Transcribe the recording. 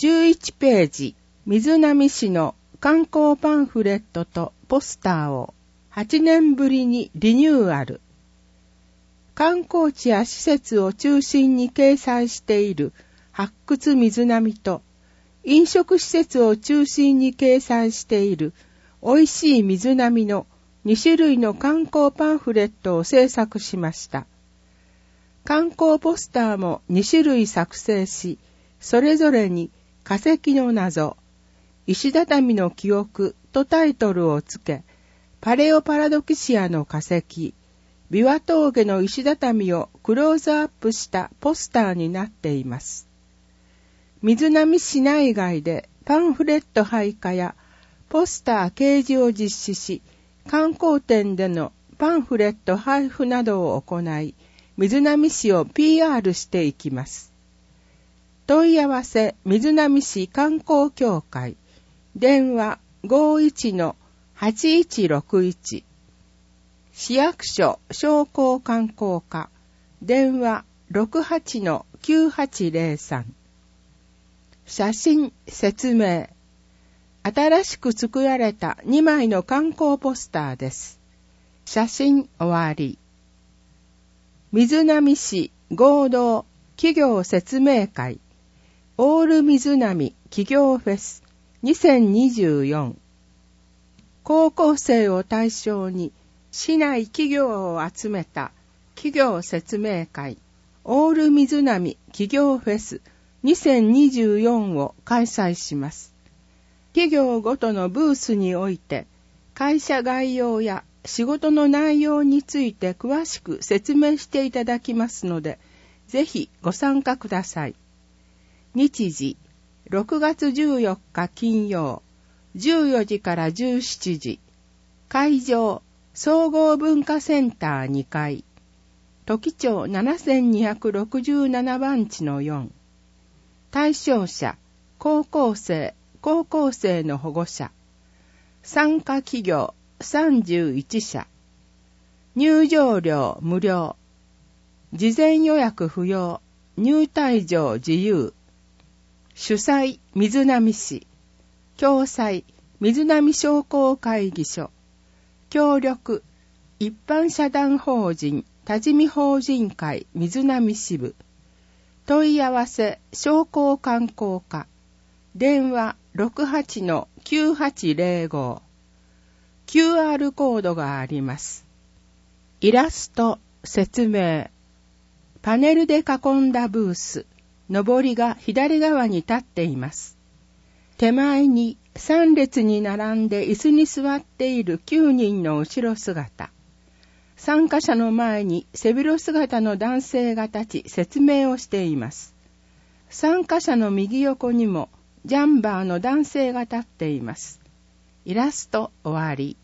11ページ、瑞浪市の観光パンフレットとポスターを8年ぶりにリニューアル。観光地や施設を中心に掲載している発掘瑞浪と、飲食施設を中心に掲載している美味しい瑞浪の2種類の観光パンフレットを制作しました。観光ポスターも2種類作成し、それぞれに化石の謎、石畳の記憶とタイトルをつけ、パレオパラドキシアの化石、ビワ峠の石畳をクローズアップしたポスターになっています。瑞浪市内外でパンフレット配下やポスター掲示を実施し、観光店でのパンフレット配布などを行い、瑞浪市を PR していきます。問い合わせ瑞浪市観光協会、電話 51-8161、市役所商工観光課、電話 68-9803。写真説明。新しく作られた2枚の観光ポスターです。写真終わり。瑞浪市合同企業説明会オール瑞浪企業フェス2024。高校生を対象に市内企業を集めた企業説明会オール瑞浪企業フェス2024を開催します。企業ごとのブースにおいて会社概要や仕事の内容について詳しく説明していただきますので、ぜひご参加ください。日時、6月14日金曜、14時から17時。会場、総合文化センター2階。時町7267番地の4。対象者、高校生の保護者。参加企業、31社。入場料無料。事前予約不要。入退場自由。主催、瑞浪市。共催、瑞浪商工会議所。協力、一般社団法人多治見法人会瑞浪支部。問い合わせ、商工観光課。電話 68-9805。QR コードがあります。イラスト、説明。パネルで囲んだブース。上りが左側に立っています。手前に3列に並んで椅子に座っている9人の後ろ姿。参加者の前に背広姿の男性が立ち説明をしています。参加者の右横にもジャンバーの男性が立っています。イラスト終わり。